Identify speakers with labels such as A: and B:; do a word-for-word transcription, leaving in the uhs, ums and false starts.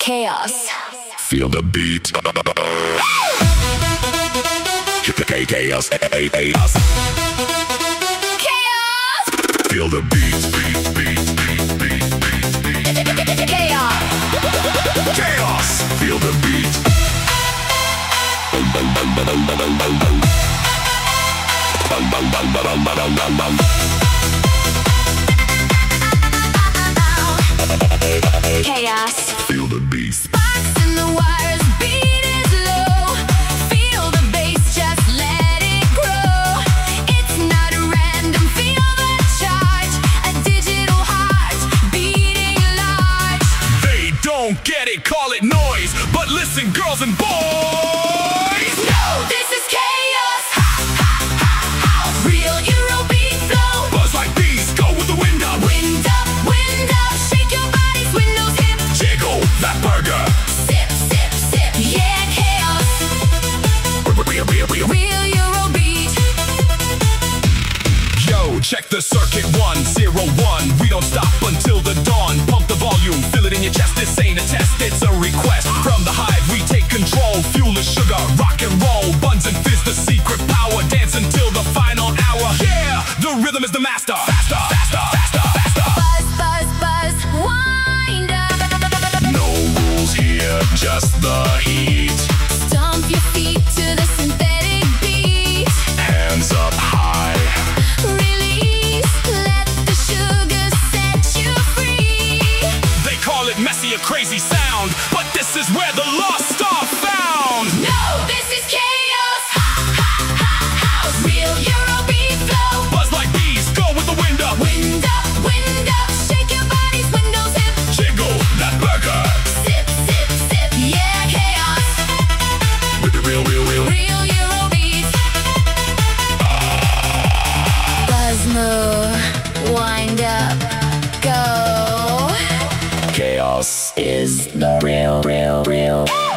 A: Chaos.
B: Feel the beat. Chaos. Chaos.
A: Chaos.
B: Feel the beat. Beat. Beat. Beat. Beat. Beat.
A: Chaos.
B: Chaos. Feel the beat. Bum, bum, bum, bum, bum, bum, bum, bum. Bum, bum, bum, bum, bum, bum, bum.
A: Chaos.
B: Feel the beat.
A: Sparks in the wires, beat is low. Feel the bass, just let it grow. It's not random, feel the charge. A digital heart beating large.
B: They don't get it, call it noise. But listen, girls and boys.
A: No, this is chaos. Ha, ha, ha, house. Real Eurobeat flow.
B: Buzz like bees, go with the wind up.
A: Wind up, wind up. Shake your body, swing those hips.
B: Jiggle that burger.
A: Sip, sip, sip. Yeah, chaos.
B: Real, real, real.
A: Real Eurobeat.
B: Yo, check the circuit. One, zero, one. We don't stop until the dawn. Pump the volume, feel it in your chest. This ain't a test, it's a request. From the hive, we take control. Fuel is sugar, rock and roll. Buns and fizz, the secret power. Dance until the final hour. Yeah, the rhythm is the master. Faster, faster, faster, faster.
A: Buzz, buzz, buzz. Wind up.
B: No rules here, just the heat.
A: Stomp your feet to the synthetic beat.
B: Hands up high.
A: Release, let the sugar set you free.
B: They call it messy, a crazy sound, but this is where the lost are found.
A: No, this is chaos. Ha, ha, ha, house. Real Eurobeat flow.
B: Buzz like bees, go with the wind up.
A: Wind up, wind up. Shake your body, swing those hips.
B: Jiggle that burger.
A: Sip, sip, sip. Yeah, chaos.
B: With the real, real, real.
A: Real Eurobeat. Buzz move. Wind up. Go.
B: Chaos is the real, real, real.